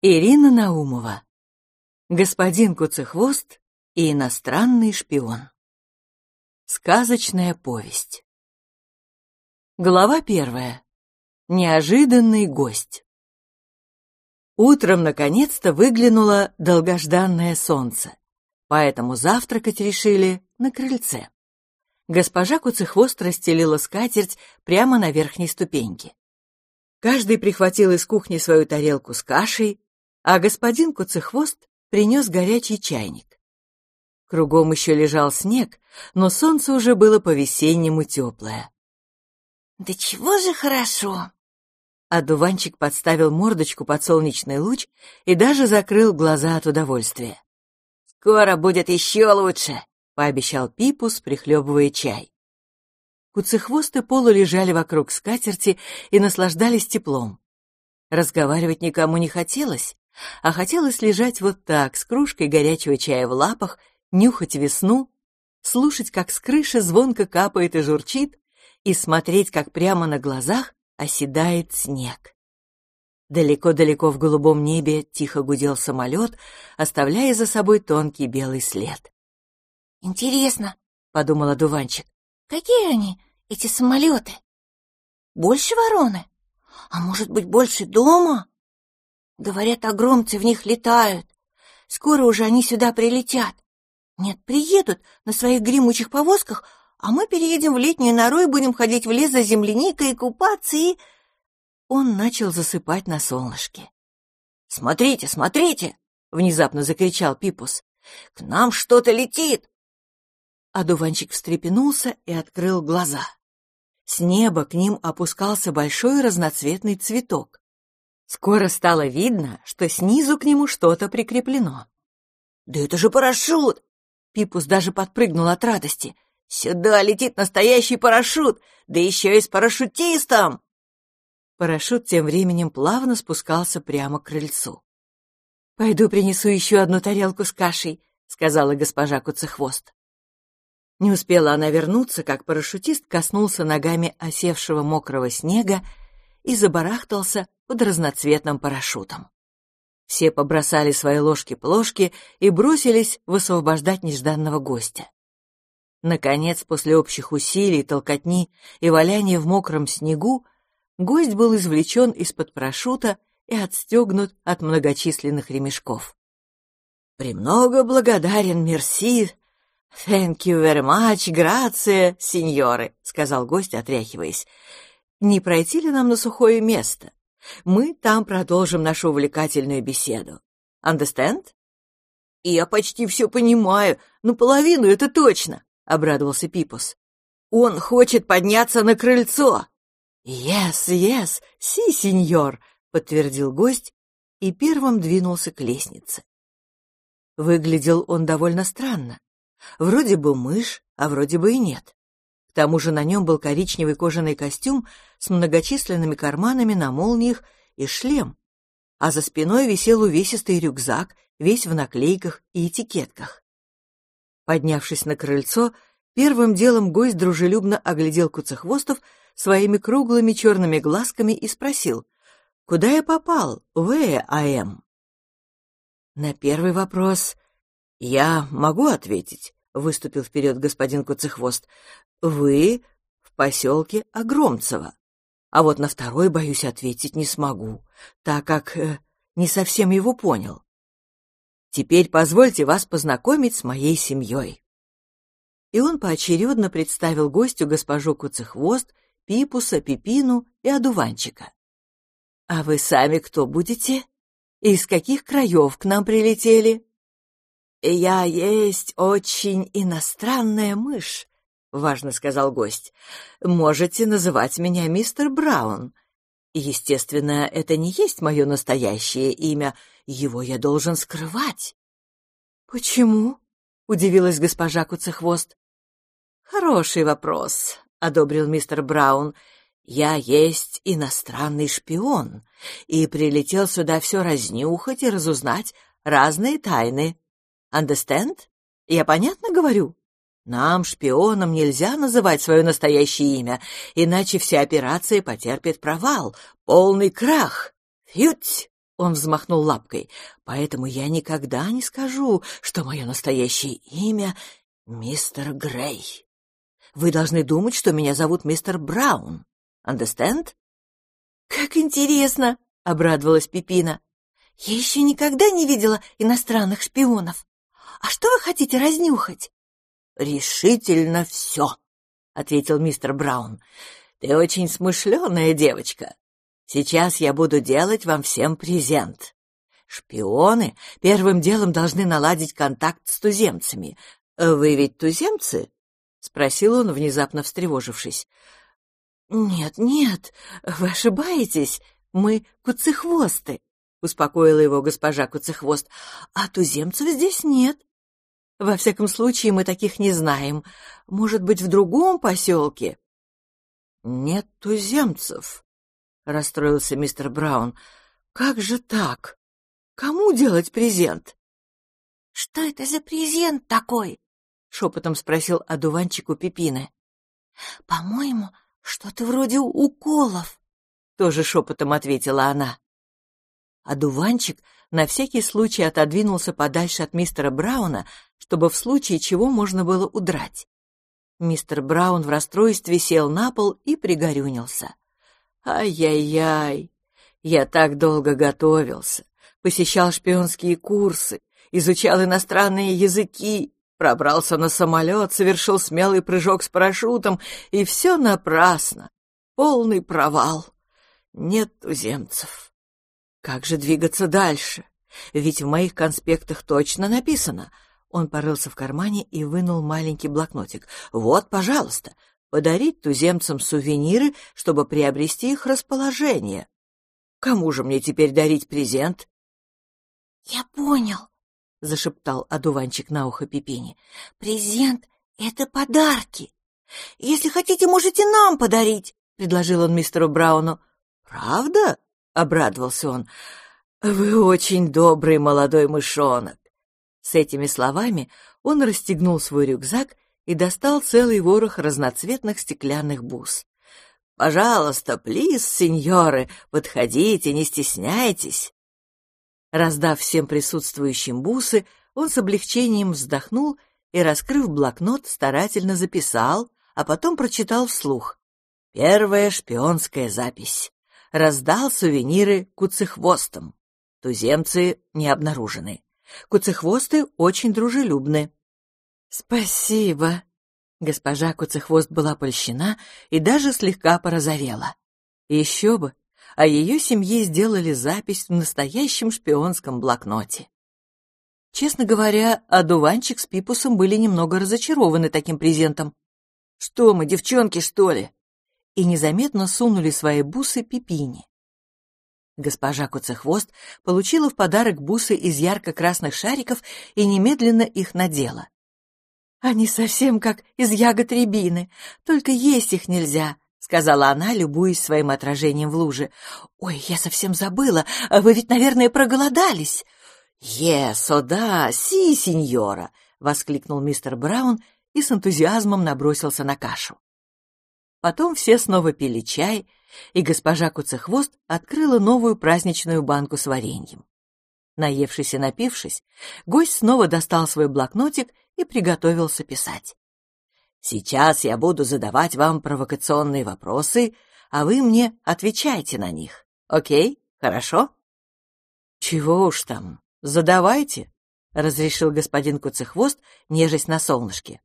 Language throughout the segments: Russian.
Ирина Наумова. Господин Куцехвост и иностранный шпион. Сказочная повесть. Глава 1. Неожиданный гость. Утром наконец-то выглянуло долгожданное солнце, поэтому завтракать решили на крыльце. Госпожа Куцехвост расстелила скатерть прямо на верхней ступеньке. Каждый прихватил из кухни свою тарелку с кашей, а господин Куцехвост принес горячий чайник. Кругом еще лежал снег, но солнце уже было по-весеннему теплое. «Да чего же хорошо!» Одуванчик подставил мордочку под солнечный луч и даже закрыл глаза от удовольствия. «Скоро будет еще лучше!» — пообещал Пипус, прихлебывая чай. Куцехвосты полулежали вокруг скатерти и наслаждались теплом. Разговаривать никому не хотелось, а хотелось лежать вот так, с кружкой горячего чая в лапах, нюхать весну, слушать, как с крыши звонко капает и журчит, и смотреть, как прямо на глазах оседает снег. Далеко-далеко в голубом небе тихо гудел самолет, оставляя за собой тонкий белый след. «Интересно, — подумал одуванчик, — какие они, эти самолеты? Больше вороны? А может быть, больше дома? Говорят, огромцы в них летают. Скоро уже они сюда прилетят. Нет, приедут на своих гремучих повозках, а мы переедем в летнюю нору и будем ходить в лес за земляникой и купаться, и...» Он начал засыпать на солнышке. «Смотрите, смотрите!» — внезапно закричал Пипус. «К нам что-то летит!» Одуванчик встрепенулся и открыл глаза. С неба к ним опускался большой разноцветный цветок. Скоро стало видно, что снизу к нему что-то прикреплено. «Да это же парашют!» Пипус даже подпрыгнул от радости. «Сюда летит настоящий парашют, да еще и с парашютистом!» Парашют тем временем плавно спускался прямо к крыльцу. «Пойду принесу еще одну тарелку с кашей», — сказала госпожа Куцехвост. Не успела она вернуться, как парашютист коснулся ногами осевшего мокрого снега и забарахтался под разноцветным парашютом. Все побросали свои ложки-плошки и бросились высвобождать нежданного гостя. Наконец, после общих усилий, толкотни и валяния в мокром снегу, гость был извлечен из-под парашюта и отстегнут от многочисленных ремешков. «Премного благодарен, мерси, thank you very much, grazie, сеньоры», — сказал гость, отряхиваясь. «Не пройти ли нам на сухое место? Мы там продолжим нашу увлекательную беседу. Understand?» «Я почти все понимаю, но половину это точно», — обрадовался Пипус. «Он хочет подняться на крыльцо». «Yes, yes, си, сеньор», — подтвердил гость и первым двинулся к лестнице. Выглядел он довольно странно. Вроде бы мышь, а вроде бы и нет. К тому же на нем был коричневый кожаный костюм с многочисленными карманами на молниях и шлем, а за спиной висел увесистый рюкзак, весь в наклейках и этикетках. Поднявшись на крыльцо, первым делом гость дружелюбно оглядел Куцехвостов своими круглыми черными глазками и спросил: «Куда я попал? Where I am?» На первый вопрос «Я могу ответить», — выступил вперед господин Куцехвост. «Вы в поселке Огромцево. А вот на второй, боюсь, ответить не смогу, так как не совсем его понял. Теперь позвольте вас познакомить с моей семьей». И он поочередно представил гостю госпожу Куцехвост, Пипуса, Пипину и одуванчика. «А вы сами кто будете? Из каких краев к нам прилетели?» «Я есть очень иностранная мышь», — важно сказал гость. «Можете называть меня мистер Браун. Естественно, это не есть мое настоящее имя, его я должен скрывать». «Почему?» — удивилась госпожа Куцехвост. «Хороший вопрос», — одобрил мистер Браун. «Я есть иностранный шпион и прилетел сюда все разнюхать и разузнать разные тайны. Understand? Я понятно говорю? Нам, шпионам, нельзя называть свое настоящее имя, иначе вся операция потерпит провал, полный крах. Фьють!» Он взмахнул лапкой. «Поэтому я никогда не скажу, что мое настоящее имя — мистер Грей. Вы должны думать, что меня зовут мистер Браун. Understand?» «Как интересно!» — обрадовалась Пеппина. «Я еще никогда не видела иностранных шпионов. А что вы хотите разнюхать?» «Решительно все», — ответил мистер Браун. «Ты очень смышленая девочка. Сейчас я буду делать вам всем презент. Шпионы первым делом должны наладить контакт с туземцами. Вы ведь туземцы?» — спросил он, внезапно встревожившись. «Нет, нет, вы ошибаетесь. Мы куцехвосты», — успокоила его госпожа Куцехвост. «А туземцев здесь нет. Во всяком случае, мы таких не знаем. Может быть, в другом поселке?» «Нет туземцев», — расстроился мистер Браун. «Как же так? Кому делать презент?» «Что это за презент такой?» — шепотом спросил одуванчик у Пеппины. «По-моему, что-то вроде уколов», — тоже шепотом ответила она. Одуванчик на всякий случай отодвинулся подальше от мистера Брауна, чтобы в случае чего можно было удрать. Мистер Браун в расстройстве сел на пол и пригорюнился. «Ай-яй-яй! Я так долго готовился, посещал шпионские курсы, изучал иностранные языки, пробрался на самолет, совершил смелый прыжок с парашютом, и все напрасно. Полный провал. Нет туземцев. Как же двигаться дальше? Ведь в моих конспектах точно написано». Он порылся в кармане и вынул маленький блокнотик. «Вот, пожалуйста, подарить туземцам сувениры, чтобы приобрести их расположение. Кому же мне теперь дарить презент?» «Я понял», — зашептал одуванчик на ухо Пеппине. «Презент — это подарки. Если хотите, можете нам подарить», — предложил он мистеру Брауну. «Правда?» — обрадовался он. «Вы очень добрый молодой мышонок». С этими словами он расстегнул свой рюкзак и достал целый ворох разноцветных стеклянных бус. «Пожалуйста, плиз, сеньоры, подходите, не стесняйтесь». Раздав всем присутствующим бусы, он с облегчением вздохнул и, раскрыв блокнот, старательно записал, а потом прочитал вслух. Первая шпионская запись. Раздал сувениры куцехвостам. Туземцы не обнаружены. Куцехвосты очень дружелюбны. «Спасибо!» Госпожа Куцехвост была польщена и даже слегка порозовела. Еще бы, о ее семье сделали запись в настоящем шпионском блокноте. Честно говоря, одуванчик с Пипусом были немного разочарованы таким презентом. «Что мы, девчонки, что ли?» И незаметно сунули свои бусы Пеппине. Госпожа Куцехвост получила в подарок бусы из ярко-красных шариков и немедленно их надела. «Они совсем как из ягод рябины, только есть их нельзя», — сказала она, любуясь своим отражением в луже. «Ой, я совсем забыла, вы ведь, наверное, проголодались». «Yes, о да, си, сеньора», — воскликнул мистер Браун и с энтузиазмом набросился на кашу. Потом все снова пили чай, и госпожа Куцехвост открыла новую праздничную банку с вареньем. Наевшись и напившись, гость снова достал свой блокнотик и приготовился писать. «Сейчас я буду задавать вам провокационные вопросы, а вы мне отвечайте на них. Окей? Хорошо?» «Чего уж там, задавайте», — разрешил господин Куцехвост, нежесть на солнышке.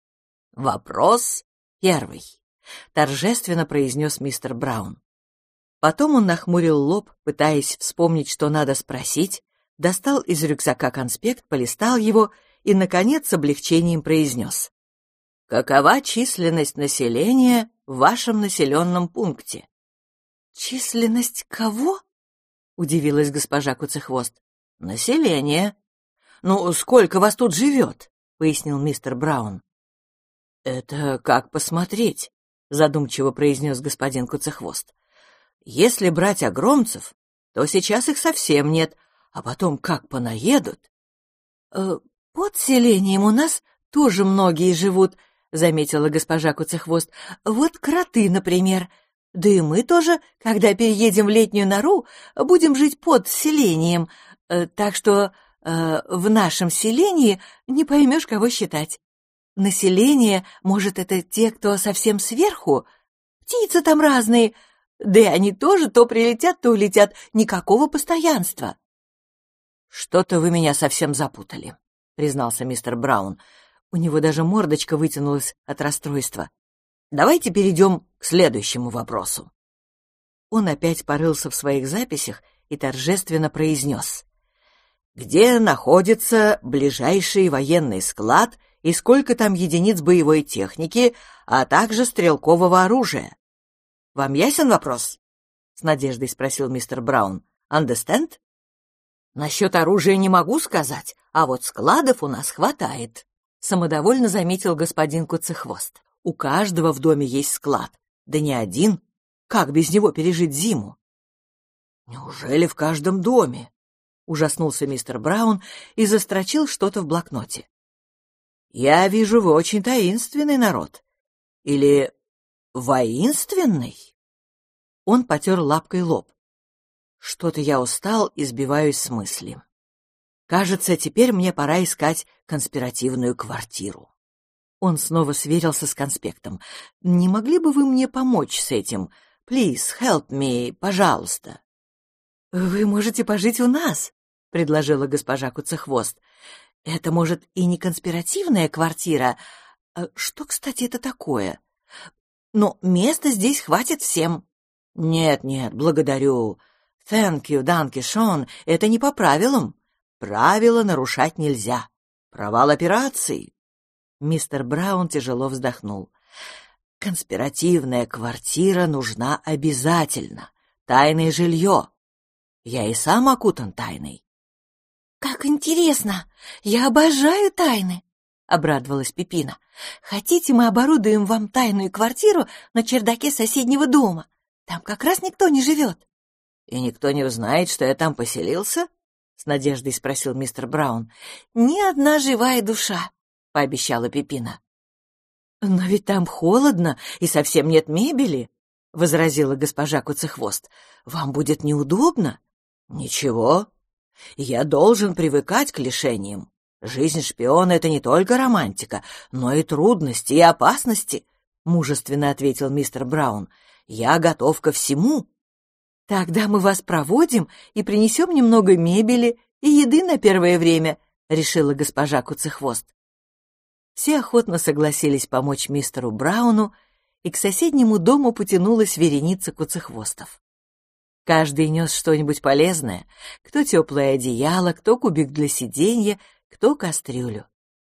«Вопрос первый», — торжественно произнес мистер Браун. Потом он нахмурил лоб, пытаясь вспомнить, что надо спросить, достал из рюкзака конспект, полистал его и, наконец, с облегчением произнес. «Какова численность населения в вашем населенном пункте?» «Численность кого?» — удивилась госпожа Куцехвост. «Население. Ну, сколько вас тут живет?» — пояснил мистер Браун. «Это как посмотреть», — задумчиво произнес господин Куцехвост. «Если брать огромцев, то сейчас их совсем нет, а потом как понаедут». «Под селением у нас тоже многие живут», — заметила госпожа Куцехвост. «Вот кроты, например. Да и мы тоже, когда переедем в летнюю нору, будем жить под селением, так что в нашем селении не поймешь, кого считать. Население, может, это те, кто совсем сверху? Птицы там разные, да и они тоже то прилетят, то улетят, никакого постоянства. «Что-то вы меня совсем запутали», — признался мистер Браун. У него даже мордочка вытянулась от расстройства. «Давайте перейдем к следующему вопросу». Он опять порылся в своих записях и торжественно произнес: «Где находится ближайший военный склад и сколько там единиц боевой техники, а также стрелкового оружия? Вам ясен вопрос?» — с надеждой спросил мистер Браун. «Understand?» «Насчет оружия не могу сказать, а вот складов у нас хватает», — самодовольно заметил господин Куцехвост. «У каждого в доме есть склад, да не один. Как без него пережить зиму?» «Неужели в каждом доме?» — ужаснулся мистер Браун и застрочил что-то в блокноте. «Я вижу, вы очень таинственный народ. Или воинственный?» Он потер лапкой лоб. «Что-то я устал и сбиваюсь с мысли. Кажется, теперь мне пора искать конспиративную квартиру». Он снова сверился с конспектом. «Не могли бы вы мне помочь с этим? Please, help me, пожалуйста». «Вы можете пожить у нас», — предложила госпожа Куцехвост. «Это, может, и не конспиративная квартира. Что, кстати, это такое? Но места здесь хватит всем». «Нет, благодарю. Thank you, danke schön. Это не по правилам. Правила нарушать нельзя. Провал операции». Мистер Браун тяжело вздохнул. «Конспиративная квартира нужна обязательно. Тайное жилье. Я и сам окутан тайной». «Как интересно! Я обожаю тайны!» — обрадовалась Пеппина. «Хотите, мы оборудуем вам тайную квартиру на чердаке соседнего дома? Там как раз никто не живет». «И никто не узнает, что я там поселился?» — с надеждой спросил мистер Браун. «Ни одна живая душа», — пообещала Пеппина. «Но ведь там холодно и совсем нет мебели», — возразила госпожа Куцехвост. «Вам будет неудобно». «Ничего. Я должен привыкать к лишениям. Жизнь шпиона — это не только романтика, но и трудности и опасности», — мужественно ответил мистер Браун. «Я готов ко всему». «Тогда мы вас проводим и принесем немного мебели и еды на первое время», — решила госпожа Куцехвост. Все охотно согласились помочь мистеру Брауну, и к соседнему дому потянулась вереница куцехвостов. Каждый нес что-нибудь полезное, кто теплое одеяло, кто кубик для сиденья, кто кастрюлю.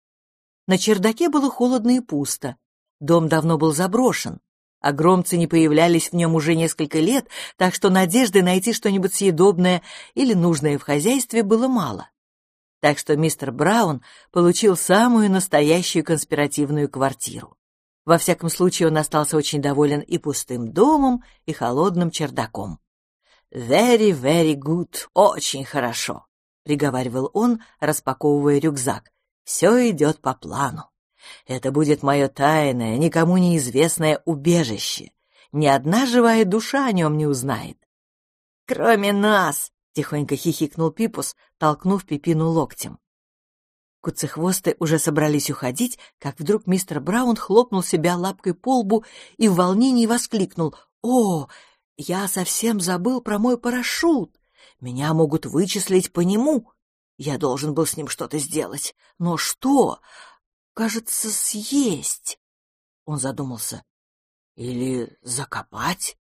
На чердаке было холодно и пусто. Дом давно был заброшен. Огромцы не появлялись в нем уже несколько лет, так что надежды найти что-нибудь съедобное или нужное в хозяйстве было мало. Так что мистер Браун получил самую настоящую конспиративную квартиру. Во всяком случае, он остался очень доволен и пустым домом, и холодным чердаком. «Very, very good, очень хорошо», — приговаривал он, распаковывая рюкзак. «Все идет по плану. Это будет мое тайное, никому неизвестное убежище. Ни одна живая душа о нем не узнает». «Кроме нас!» — тихонько хихикнул Пипус, толкнув Пеппину локтем. Куцехвосты уже собрались уходить, как вдруг мистер Браун хлопнул себя лапкой по лбу и в волнении воскликнул: «О, я совсем забыл про мой парашют! Меня могут вычислить по нему! Я должен был с ним что-то сделать. Но что? Кажется, съесть!» Он задумался. «Или закопать?»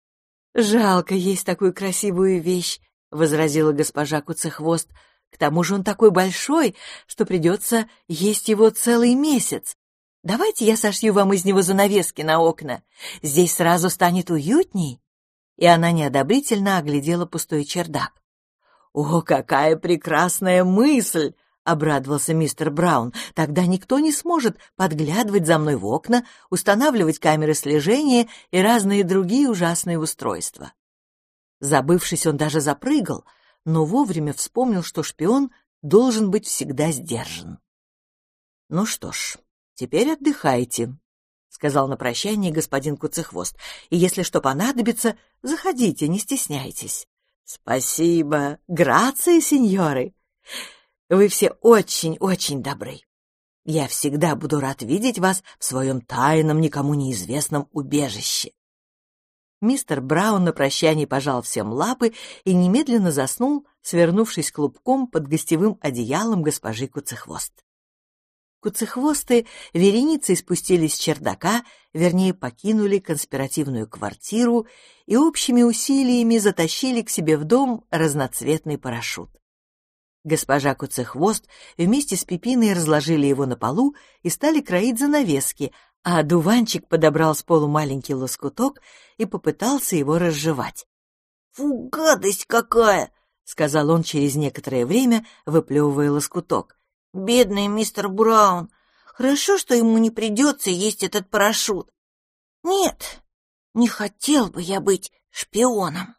«Жалко есть такую красивую вещь», — возразила госпожа Куцехвост. «К тому же он такой большой, что придется есть его целый месяц. Давайте я сошью вам из него занавески на окна. Здесь сразу станет уютней». И она неодобрительно оглядела пустой чердак. «О, какая прекрасная мысль!» — обрадовался мистер Браун. «Тогда никто не сможет подглядывать за мной в окна, устанавливать камеры слежения и разные другие ужасные устройства». Забывшись, он даже запрыгал, но вовремя вспомнил, что шпион должен быть всегда сдержан. «Ну что ж, теперь отдыхайте», — сказал на прощание господин Куцехвост. «И если что понадобится, заходите, не стесняйтесь». «Спасибо, грации, сеньоры. Вы все очень-очень добры. Я всегда буду рад видеть вас в своем тайном, никому неизвестном убежище». Мистер Браун на прощание пожал всем лапы и немедленно заснул, свернувшись клубком под гостевым одеялом госпожи Куцехвост. Куцехвосты вереницей спустились с чердака, вернее, покинули конспиративную квартиру и общими усилиями затащили к себе в дом разноцветный парашют. Госпожа Куцехвост вместе с Пипиной разложили его на полу и стали кроить занавески, а одуванчик подобрал с полу маленький лоскуток и попытался его разжевать. «Фу, гадость какая!» — сказал он через некоторое время, выплевывая лоскуток. «Бедный мистер Браун! Хорошо, что ему не придется есть этот парашют. Нет, не хотел бы я быть шпионом».